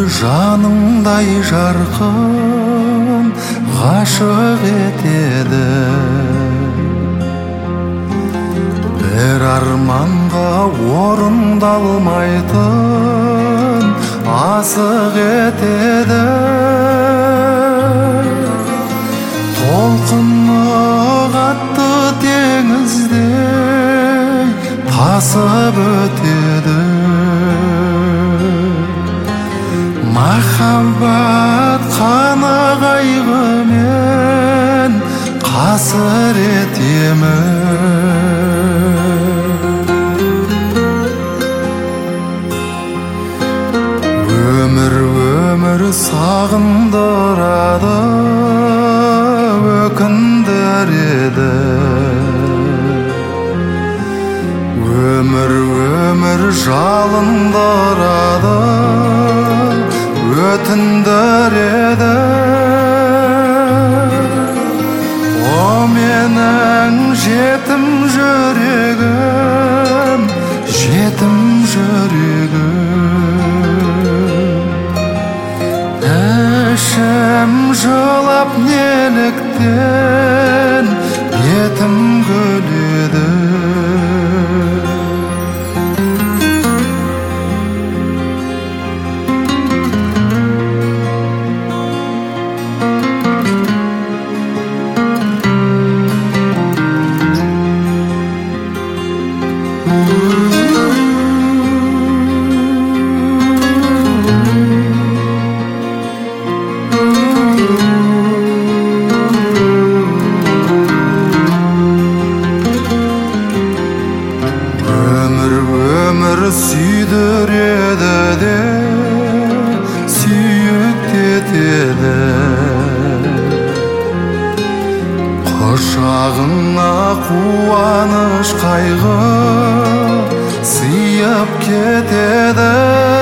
жаныңдай жарқын ғашық етеді. Бір арманға орындалмайтын асық етеді. Толқыны қатты теңіздей тасып өтеді. Махаббат қана қайғымен қасірет емін. Өмір сағындырады, өкіндіреді. Өмір жалындырады, өтіндіреді. О менің жетім жүрегім, жетім жүрегім. Ішім жылап неліктен бетім күледі. Өмір сүйдіреді де сүйіктетеді. Құшағыңа қуаныш қайғы сыйып кетеді.